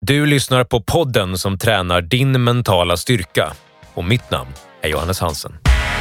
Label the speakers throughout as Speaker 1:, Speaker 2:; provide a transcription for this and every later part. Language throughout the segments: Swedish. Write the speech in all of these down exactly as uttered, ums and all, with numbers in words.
Speaker 1: Du lyssnar på podden som tränar din mentala styrka. Och mitt namn är Johannes Hansen.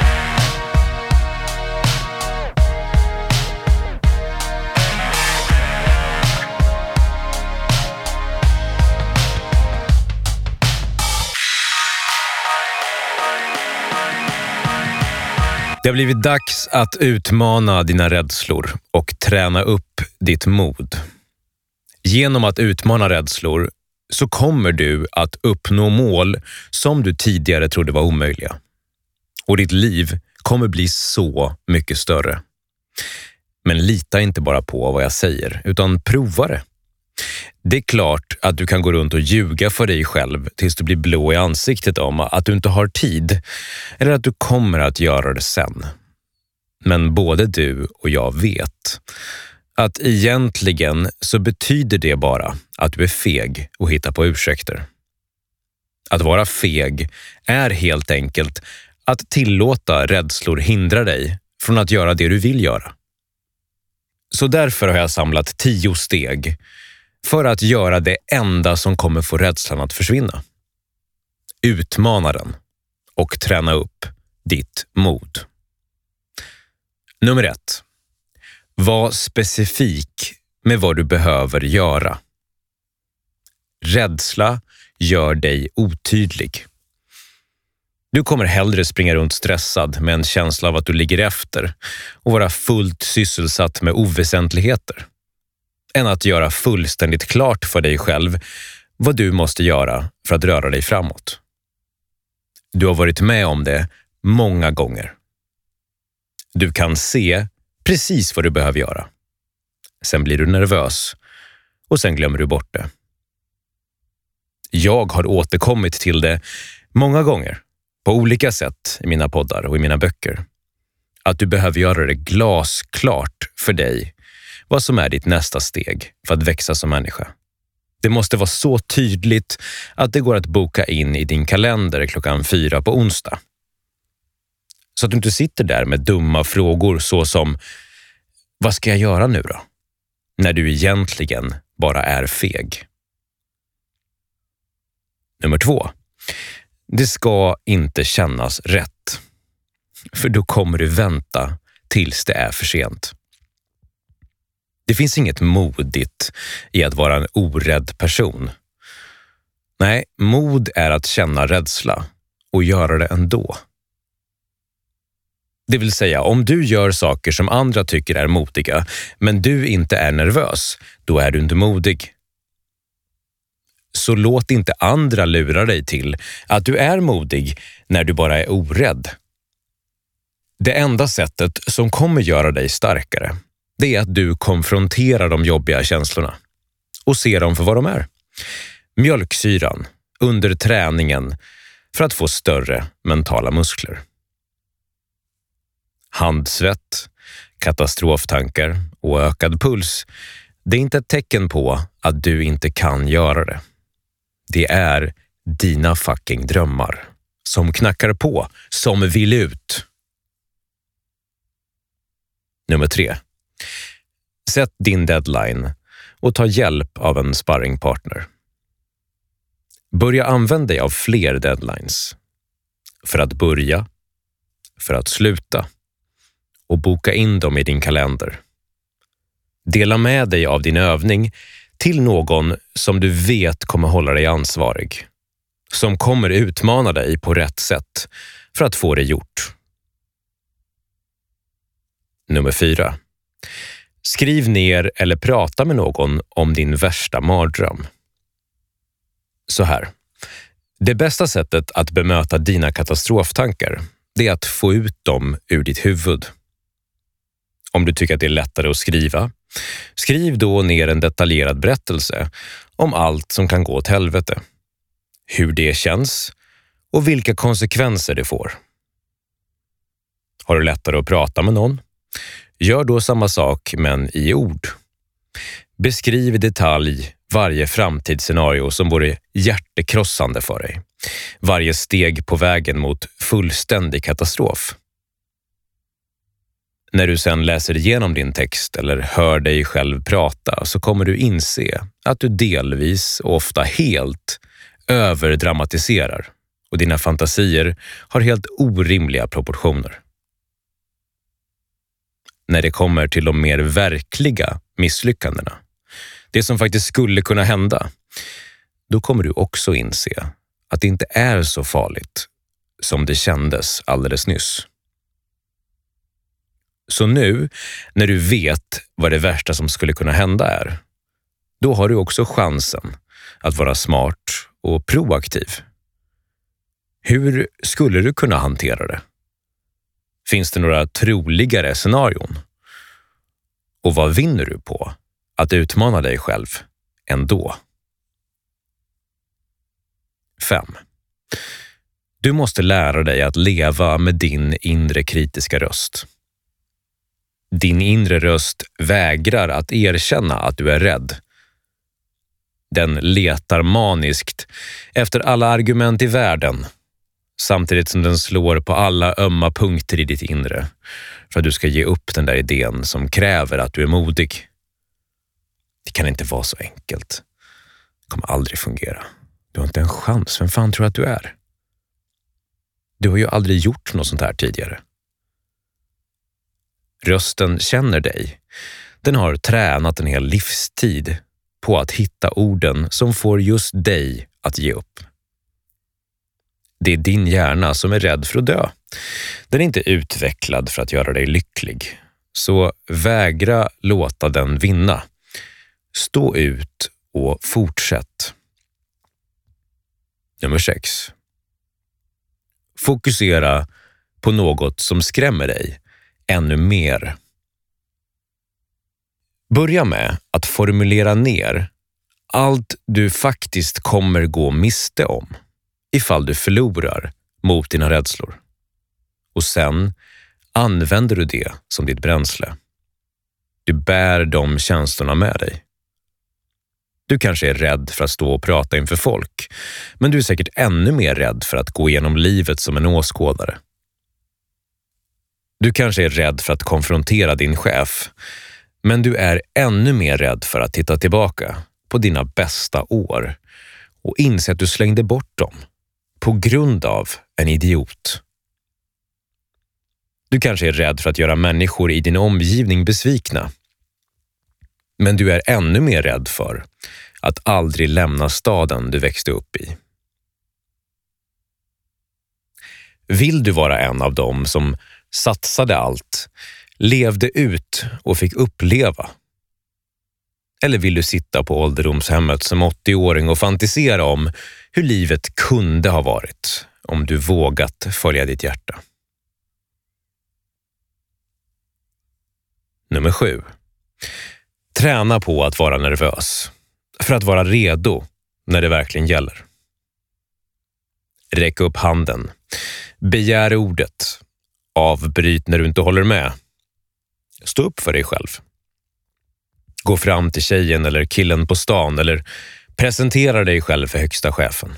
Speaker 1: Det har blivit dags att utmana dina rädslor och träna upp ditt mod. Genom att utmana rädslor så kommer du att uppnå mål som du tidigare trodde var omöjliga. Och ditt liv kommer bli så mycket större. Men lita inte bara på vad jag säger, utan prova det. Det är klart att du kan gå runt och ljuga för dig själv tills du blir blå i ansiktet om att du inte har tid eller att du kommer att göra det sen. Men både du och jag vet att egentligen så betyder det bara att du är feg och hittar på ursäkter. Att vara feg är helt enkelt att tillåta rädslor hindra dig från att göra det du vill göra. Så därför har jag samlat tio steg för att göra det enda som kommer få rädslan att försvinna. Utmana den och träna upp ditt mod. Nummer ett. Var specifik med vad du behöver göra. Rädsla gör dig otydlig. Du kommer hellre springa runt stressad med en känsla av att du ligger efter och vara fullt sysselsatt med oväsentligheter än att göra fullständigt klart för dig själv vad du måste göra för att röra dig framåt. Du har varit med om det många gånger. Du kan se precis vad du behöver göra. Sen blir du nervös och sen glömmer du bort det. Jag har återkommit till det många gånger på olika sätt i mina poddar och i mina böcker. Att du behöver göra det glasklart för dig vad som är ditt nästa steg för att växa som människa. Det måste vara så tydligt att det går att boka in i din kalender klockan fyra på onsdag. Så att du inte sitter där med dumma frågor så som vad ska jag göra nu då? När du egentligen bara är feg. Nummer två. Det ska inte kännas rätt. För då kommer du vänta tills det är för sent. Det finns inget modigt i att vara en orädd person. Nej, mod är att känna rädsla och göra det ändå. Det vill säga, om du gör saker som andra tycker är modiga, men du inte är nervös, då är du inte modig. Så låt inte andra lura dig till att du är modig när du bara är orädd. Det enda sättet som kommer göra dig starkare, det är att du konfronterar de jobbiga känslorna och ser dem för vad de är. Mjölksyran under träningen för att få större mentala muskler. Handsvett, katastroftankar och ökad puls, det är inte ett tecken på att du inte kan göra det. Det är dina fucking drömmar som knackar på, som vill ut. Nummer tre. Sätt din deadline och ta hjälp av en sparringpartner. Börja använda dig av fler deadlines. För att börja, för att sluta och boka in dem i din kalender. Dela med dig av din övning till någon som du vet kommer hålla dig ansvarig. Som kommer utmana dig på rätt sätt för att få det gjort. Nummer fyra. Skriv ner eller prata med någon om din värsta mardröm. Så här. Det bästa sättet att bemöta dina katastroftankar, det är att få ut dem ur ditt huvud. Om du tycker att det är lättare att skriva, skriv då ner en detaljerad berättelse om allt som kan gå åt helvete. Hur det känns och vilka konsekvenser det får. Har du lättare att prata med någon? Gör då samma sak men i ord. Beskriv i detalj varje framtidsscenario som vore hjärtekrossande för dig. Varje steg på vägen mot fullständig katastrof. När du sedan läser igenom din text eller hör dig själv prata så kommer du inse att du delvis och ofta helt överdramatiserar och dina fantasier har helt orimliga proportioner. När det kommer till de mer verkliga misslyckandena, det som faktiskt skulle kunna hända, då kommer du också inse att det inte är så farligt som det kändes alldeles nyss. Så nu, när du vet vad det värsta som skulle kunna hända är, då har du också chansen att vara smart och proaktiv. Hur skulle du kunna hantera det? Finns det några troligare scenarion? Och vad vinner du på att utmana dig själv ändå? fem. Du måste lära dig att leva med din inre kritiska röst. Din inre röst vägrar att erkänna att du är rädd. Den letar maniskt efter alla argument i världen, samtidigt som den slår på alla ömma punkter i ditt inre för att du ska ge upp den där idén som kräver att du är modig. Det kan inte vara så enkelt. Det kommer aldrig fungera. Du har inte en chans. Vem fan tror att du är? Du har ju aldrig gjort något sånt här tidigare. Rösten känner dig. Den har tränat en hel livstid på att hitta orden som får just dig att ge upp. Det är din hjärna som är rädd för att dö. Den är inte utvecklad för att göra dig lycklig. Så vägra låta den vinna. Stå ut och fortsätt. Nummer sex. Fokusera på något som skrämmer dig ännu mer. Börja med att formulera ner allt du faktiskt kommer gå miste om ifall du förlorar mot dina rädslor. Och sen använder du det som ditt bränsle. Du bär de känslorna med dig. Du kanske är rädd för att stå och prata inför folk, men du är säkert ännu mer rädd för att gå igenom livet som en åskådare. Du kanske är rädd för att konfrontera din chef, men du är ännu mer rädd för att titta tillbaka på dina bästa år och inse att du slängde bort dem på grund av en idiot. Du kanske är rädd för att göra människor i din omgivning besvikna, men du är ännu mer rädd för att aldrig lämna staden du växte upp i. Vill du vara en av dem som satsade allt, levde ut och fick uppleva? Eller vill du sitta på ålderdomshemmet som åttio-åring och fantisera om hur livet kunde ha varit om du vågat följa ditt hjärta? Nummer sju. Träna på att vara nervös för att vara redo när det verkligen gäller. Räck upp handen. Begär ordet. Avbryt när du inte håller med. Stå upp för dig själv. Gå fram till tjejen eller killen på stan eller presentera dig själv för högsta chefen.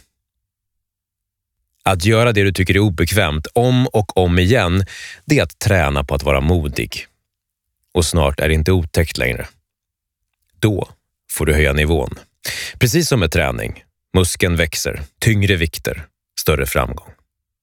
Speaker 1: Att göra det du tycker är obekvämt om och om igen, det är att träna på att vara modig. Och snart är det inte otäckt längre. Då får du höja nivån. Precis som med träning. Muskeln växer, tyngre vikter, större framgång.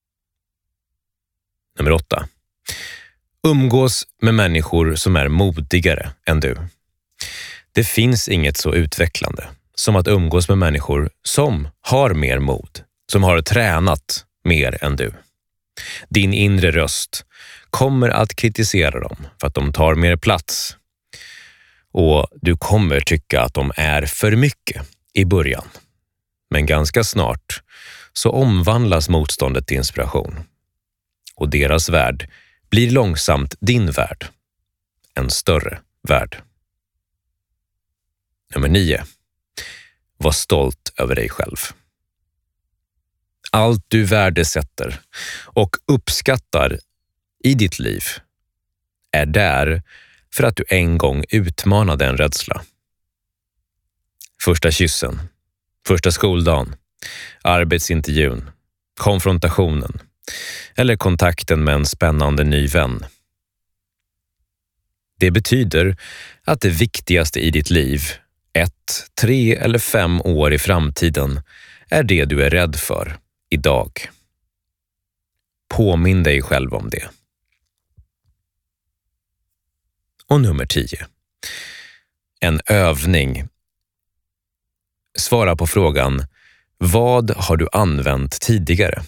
Speaker 1: Nummer åtta. Umgås med människor som är modigare än du. Det finns inget så utvecklande som att umgås med människor som har mer mod, som har tränat mer än du. Din inre röst kommer att kritisera dem för att de tar mer plats. Och du kommer tycka att de är för mycket i början. Men ganska snart så omvandlas motståndet till inspiration. Och deras värld blir långsamt din värld. En större värld. Nummer nio. Var stolt över dig själv. Allt du värdesätter och uppskattar i ditt liv är där för att du en gång utmanade en rädsla. Första kyssen, första skoldagen, arbetsintervjun, konfrontationen eller kontakten med en spännande ny vän. Det betyder att det viktigaste i ditt liv, ett, tre eller fem år i framtiden, är det du är rädd för idag. Påminn dig själv om det. Och nummer tio. En övning. Svara på frågan: vad har du använt tidigare?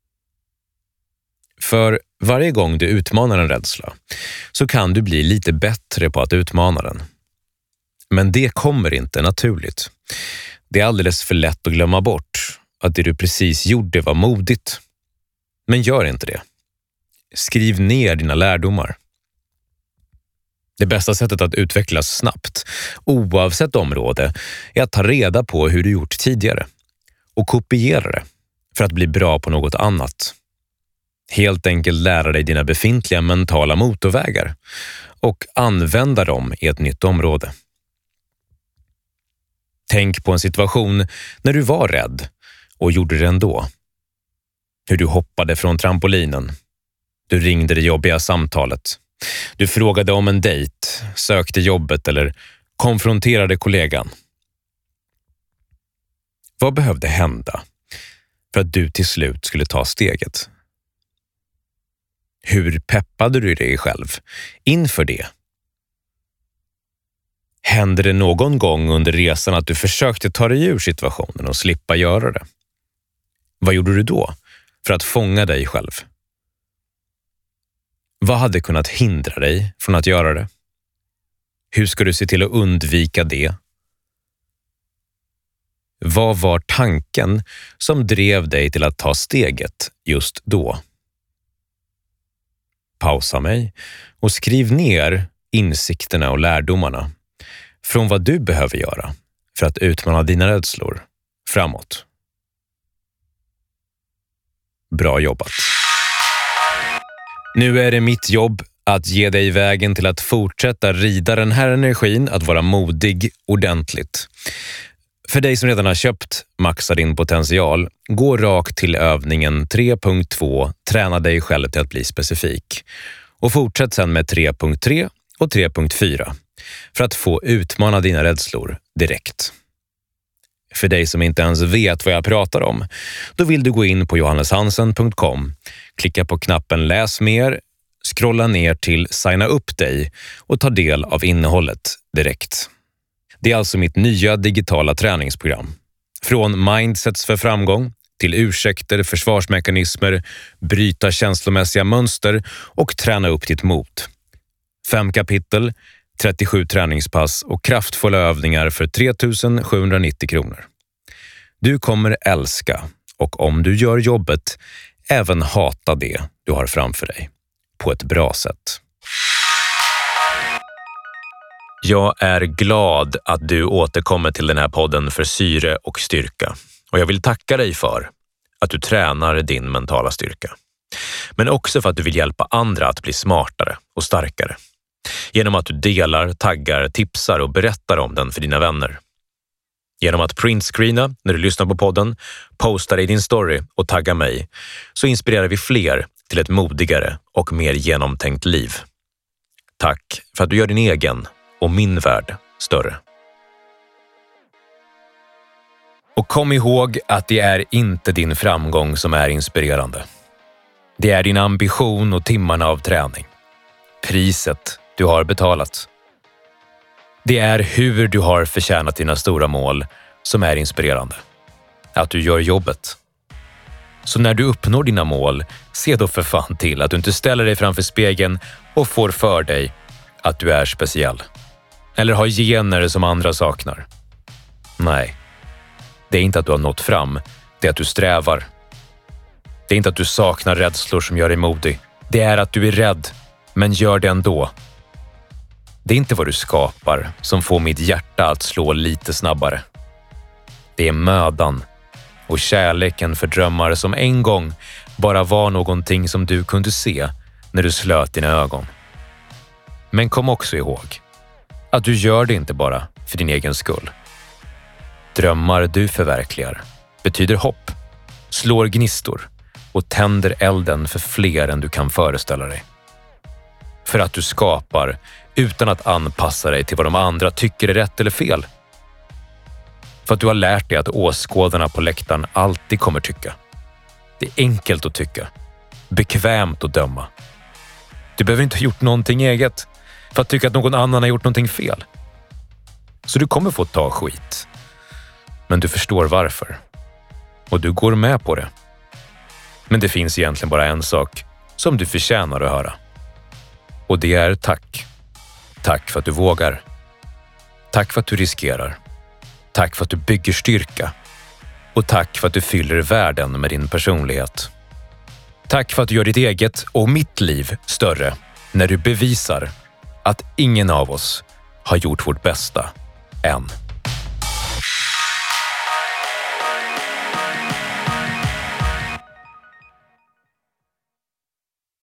Speaker 1: För varje gång du utmanar en rädsla så kan du bli lite bättre på att utmana den. Men det kommer inte naturligt. Det är alldeles för lätt att glömma bort att det du precis gjorde var modigt. Men gör inte det. Skriv ner dina lärdomar. Det bästa sättet att utvecklas snabbt, oavsett område, är att ta reda på hur du gjort tidigare och kopiera det för att bli bra på något annat. Helt enkelt lära dig dina befintliga mentala motorvägar och använda dem i ett nytt område. Tänk på en situation när du var rädd och gjorde det ändå. Hur du hoppade från trampolinen. Du ringde det jobbiga samtalet. Du frågade om en dejt, sökte jobbet eller konfronterade kollegan. Vad behövde hända för att du till slut skulle ta steget? Hur peppade du dig själv inför det? Hände det någon gång under resan att du försökte ta dig ur situationen och slippa göra det? Vad gjorde du då för att fånga dig själv? Vad hade kunnat hindra dig från att göra det? Hur ska du se till att undvika det? Vad var tanken som drev dig till att ta steget just då? Pausa mig och skriv ner insikterna och lärdomarna från vad du behöver göra för att utmana dina rädslor framåt. Bra jobbat! Nu är det mitt jobb att ge dig vägen till att fortsätta rida den här energin, att vara modig ordentligt. För dig som redan har köpt Maxa din potential, gå rakt till övningen tre punkt två, träna dig själv till att bli specifik. Och fortsätt sedan med tre punkt tre och tre punkt fyra för att få utmana dina rädslor direkt. För dig som inte ens vet vad jag pratar om, då vill du gå in på johannes hansen punkt com, klicka på knappen läs mer, scrolla ner till signa upp dig och ta del av innehållet direkt. Det är alltså mitt nya digitala träningsprogram. Från mindsets för framgång till ursäkter, försvarsmekanismer, bryta känslomässiga mönster och träna upp ditt mod. Fem kapitel, trettiosju träningspass och kraftfulla övningar för tre tusen sjuhundranittio kronor. Du kommer älska och om du gör jobbet även hata det du har framför dig på ett bra sätt. Jag är glad att du återkommer till den här podden för syre och styrka. Och jag vill tacka dig för att du tränar din mentala styrka. Men också för att du vill hjälpa andra att bli smartare och starkare. Genom att du delar, taggar, tipsar och berättar om den för dina vänner. Genom att printscreena när du lyssnar på podden, posta i din story och tagga mig, så inspirerar vi fler till ett modigare och mer genomtänkt liv. Tack för att du gör din egen och min värld större. Och kom ihåg att det är inte din framgång som är inspirerande. Det är din ambition och timmarna av träning. Priset du har betalat. Det är hur du har förtjänat dina stora mål som är inspirerande. Att du gör jobbet. Så när du uppnår dina mål, se då för fan till att du inte ställer dig framför spegeln och får för dig att du är speciell. Eller har gener som andra saknar. Nej, det är inte att du har nått fram, det är att du strävar. Det är inte att du saknar rädslor som gör dig modig. Det är att du är rädd, men gör det ändå. Det är inte vad du skapar som får mitt hjärta att slå lite snabbare. Det är mödan och kärleken för drömmar som en gång bara var någonting som du kunde se när du slöt dina ögon. Men kom också ihåg att du gör det inte bara för din egen skull. Drömmar du förverkligar betyder hopp, slår gnistor och tänder elden för fler än du kan föreställa dig. För att du skapar utan att anpassa dig till vad de andra tycker är rätt eller fel. För att du har lärt dig att åskådarna på läktaren alltid kommer tycka. Det är enkelt att tycka. Bekvämt att döma. Du behöver inte ha gjort någonting eget för att tycka att någon annan har gjort någonting fel. Så du kommer få ta skit. Men du förstår varför. Och du går med på det. Men det finns egentligen bara en sak som du förtjänar att höra. Och det är tack. Tack för att du vågar. Tack för att du riskerar. Tack för att du bygger styrka. Och tack för att du fyller världen med din personlighet. Tack för att du gör ditt eget och mitt liv större när du bevisar att ingen av oss har gjort vårt bästa än.